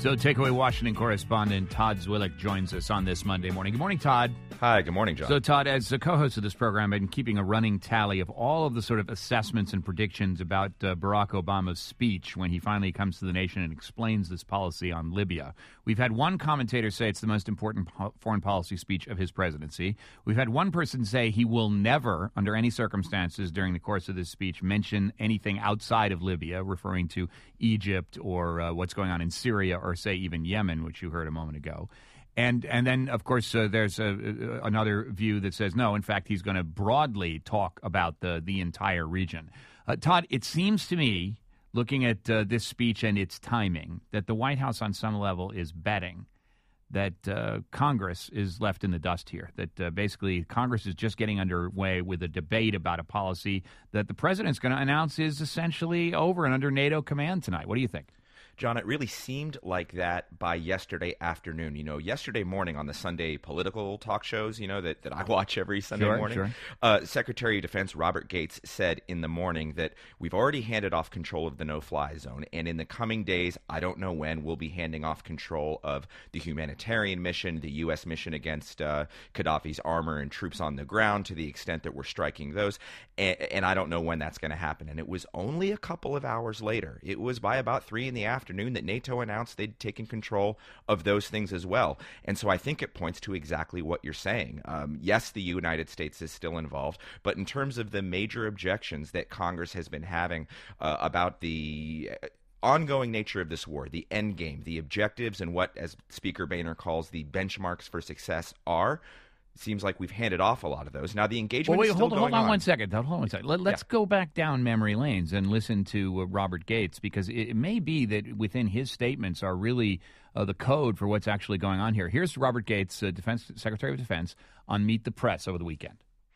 So, Takeaway Washington correspondent Todd Zwillich joins us on this Monday morning. Good morning, Todd. Hi, good morning, John. So, Todd, as a co-host of this program, I've been keeping a running tally of all of the sort of assessments and predictions about Barack Obama's speech when he finally comes to the nation and explains this policy on Libya. We've had one commentator say it's the most important foreign policy speech of his presidency. We've had one person say he will never, under any circumstances during the course of this speech, mention anything outside of Libya, referring to Egypt or what's going on in Syria or, say, even Yemen, which you heard a moment ago. And then, of course, there's another view that says, no, in fact, he's going to broadly talk about the entire region. Todd, it seems to me, looking at this speech and its timing, that the White House on some level is betting that Congress is left in the dust here, that basically Congress is just getting underway with a debate about a policy that the president's going to announce is essentially over and under NATO command tonight. What do you think? John, it really seemed like that by yesterday afternoon. You know, yesterday morning on the Sunday political talk shows, you know, that I watch every Sunday morning, Secretary of Defense Robert Gates said in the morning that we've already handed off control of the no-fly zone, and in the coming days, I don't know when, we'll be handing off control of the humanitarian mission, the U.S. mission against Gaddafi's armor and troops on the ground, to the extent that we're striking those, and I don't know when that's going to happen. And it was only a couple of hours later, it was by about 3 in the afternoon, that NATO announced they'd taken control of those things as well. And so I think it points to exactly what you're saying. Yes, the United States is still involved, but in terms of the major objections that Congress has been having about the ongoing nature of this war, the end game, the objectives, and what, as Speaker Boehner calls, the benchmarks for success are, it seems like we've handed off a lot of those. Now, the engagement is still going on. Hold on one second. Let's go back down memory lanes and listen to Robert Gates, because it may be that within his statements are really the code for what's actually going on here. Here's Robert Gates, Secretary of Defense, on Meet the Press over the weekend.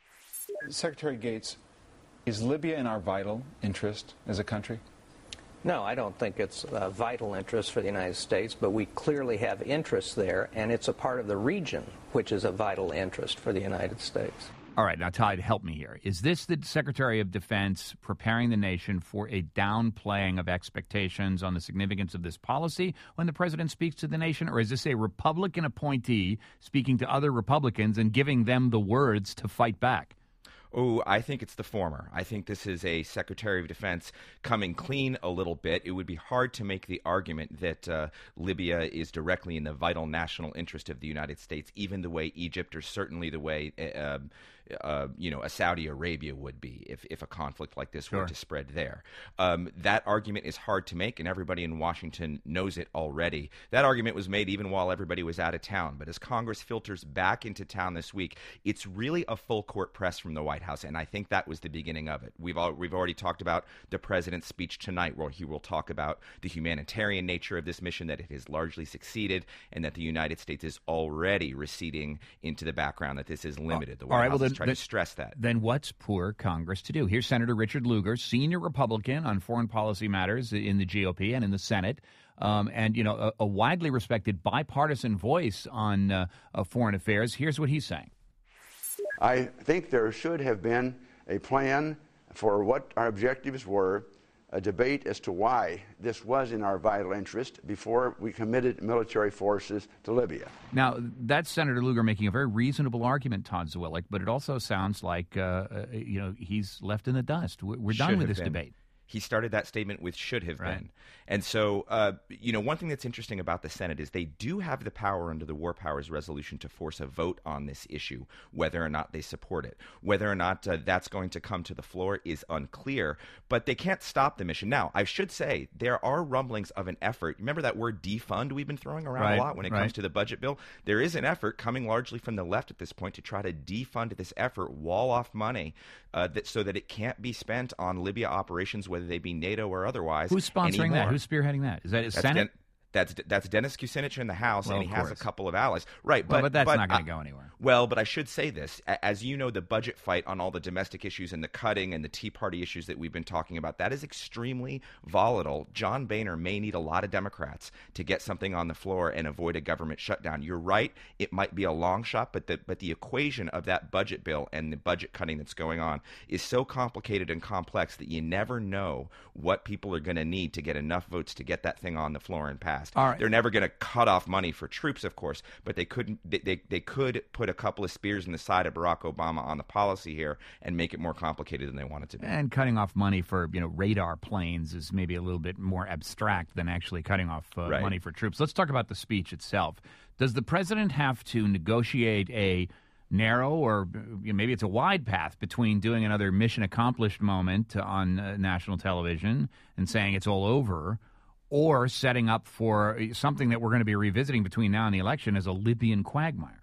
Secretary Gates, is Libya in our vital interest as a country? No, I don't think it's a vital interest for the United States, but we clearly have interests there, and it's a part of the region which is a vital interest for the United States. All right, now, Todd, help me here. Is this the Secretary of Defense preparing the nation for a downplaying of expectations on the significance of this policy when the president speaks to the nation, or is this a Republican appointee speaking to other Republicans and giving them the words to fight back? Oh, I think it's the former. I think this is a Secretary of Defense coming clean a little bit. It would be hard to make the argument that Libya is directly in the vital national interest of the United States, even the way Egypt, or certainly the way a Saudi Arabia would be if a conflict like this were to spread there. That argument is hard to make, and everybody in Washington knows it already. That argument was made even while everybody was out of town. But as Congress filters back into town this week, it's really a full court press from the White House, and I think that was the beginning of it. We've already talked about the president's speech tonight, where he will talk about the humanitarian nature of this mission, that it has largely succeeded, and that the United States is already receding into the background, that this is limited. The White House is trying to stress that. Then what's poor Congress to do? Here's Senator Richard Lugar, senior Republican on foreign policy matters in the GOP and in the Senate, and a widely respected bipartisan voice on foreign affairs. Here's what he's saying. I think there should have been a plan for what our objectives were, a debate as to why this was in our vital interest before we committed military forces to Libya. Now, that's Senator Lugar making a very reasonable argument, Todd Zwillich, but it also sounds like he's left in the dust. We're done with this debate. He started that statement with should have been. And so, one thing that's interesting about the Senate is they do have the power under the War Powers Resolution to force a vote on this issue, whether or not they support it. Whether or not that's going to come to the floor is unclear, but they can't stop the mission. Now, I should say there are rumblings of an effort. Remember that word defund we've been throwing around a lot when it comes to the budget bill? There is an effort coming largely from the left at this point to try to defund this effort, wall off money, so that it can't be spent on Libya operations, whether they be NATO or otherwise. Who's sponsoring anymore. that? Who's spearheading that? Is that Senate? That's Dennis Kucinich in the House, and he has a couple of allies. Right, but that's not going to go anywhere. Well, but I should say this. As you know, the budget fight on all the domestic issues and the cutting and the Tea Party issues that we've been talking about, that is extremely volatile. John Boehner may need a lot of Democrats to get something on the floor and avoid a government shutdown. You're right. It might be a long shot, but the equation of that budget bill and the budget cutting that's going on is so complicated and complex that you never know what people are going to need to get enough votes to get that thing on the floor and pass. past. All right. They're never going to cut off money for troops, of course, but they could put a couple of spears in the side of Barack Obama on the policy here and make it more complicated than they want it to be. And cutting off money for radar planes is maybe a little bit more abstract than actually cutting off money for troops. Let's talk about the speech itself. Does the president have to negotiate a narrow or maybe it's a wide path between doing another mission accomplished moment on national television and saying it's all over, or setting up for something that we're going to be revisiting between now and the election as a Libyan quagmire?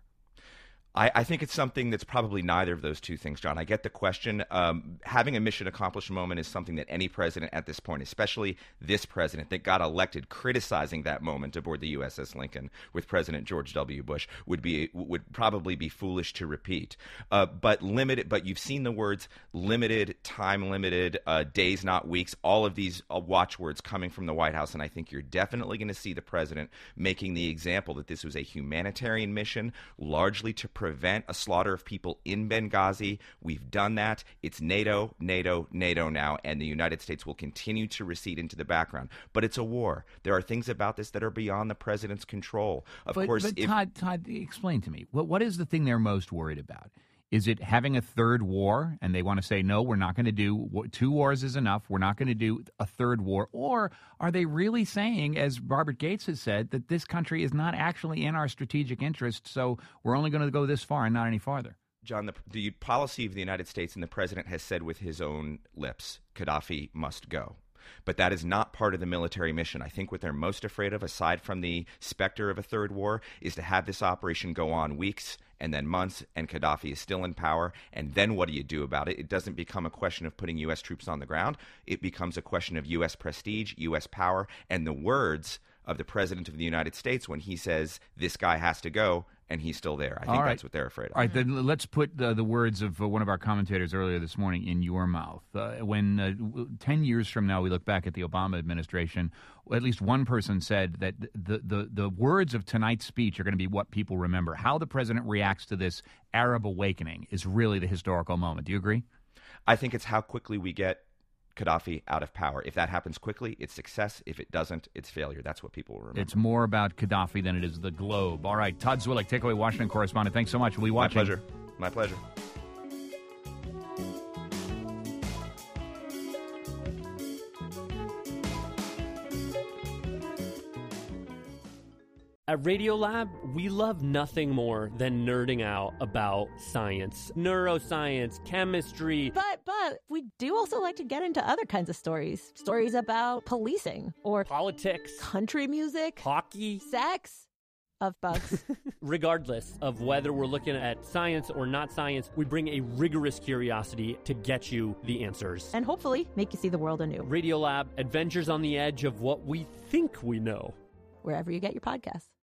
I think it's something that's probably neither of those two things, John. I get the question. Having a mission accomplished moment is something that any president at this point, especially this president that got elected criticizing that moment aboard the USS Lincoln with President George W. Bush, would probably be foolish to repeat. But you've seen the words limited, time limited, days not weeks, all of these watchwords coming from the White House, and I think you're definitely going to see the president making the example that this was a humanitarian mission, largely to prevent a slaughter of people in Benghazi. We've done that. It's NATO, NATO, NATO now, and the United States will continue to recede into the background. But it's a war. There are things about this that are beyond the president's control. But Todd, explain to me, what is the thing they're most worried about? Is it having a third war, and they want to say, no, we're not going to do – 2 wars is enough. We're not going to do a third war. Or are they really saying, as Robert Gates has said, that this country is not actually in our strategic interest, so we're only going to go this far and not any farther? John, the policy of the United States and the president has said with his own lips, Gaddafi must go. But that is not part of the military mission. I think what they're most afraid of, aside from the specter of a third war, is to have this operation go on weeks and then months, and Gaddafi is still in power. And then what do you do about it? It doesn't become a question of putting U.S. troops on the ground. It becomes a question of U.S. prestige, U.S. power, and the words of the President of the United States when he says this guy has to go, and he's still there. I think that's what they're afraid of. All right, then let's put the words of one of our commentators earlier this morning in your mouth. When 10 years from now we look back at the Obama administration, at least one person said that the words of tonight's speech are going to be what people remember. How the president reacts to this Arab awakening is really the historical moment. Do you agree? I think it's how quickly we get Gaddafi out of power. If that happens quickly, it's success. If it doesn't, it's failure. That's what people will remember. It's more about Gaddafi than it is the globe. All right, Todd Zwillich, Takeaway Washington correspondent. Thanks so much. We'll be watching. My pleasure. My pleasure. At Radiolab, we love nothing more than nerding out about science, neuroscience, chemistry. But we do also like to get into other kinds of stories. Stories about policing or politics, country music, hockey, sex, of bugs. Regardless of whether we're looking at science or not science, we bring a rigorous curiosity to get you the answers. And hopefully make you see the world anew. Radiolab, adventures on the edge of what we think we know. Wherever you get your podcasts.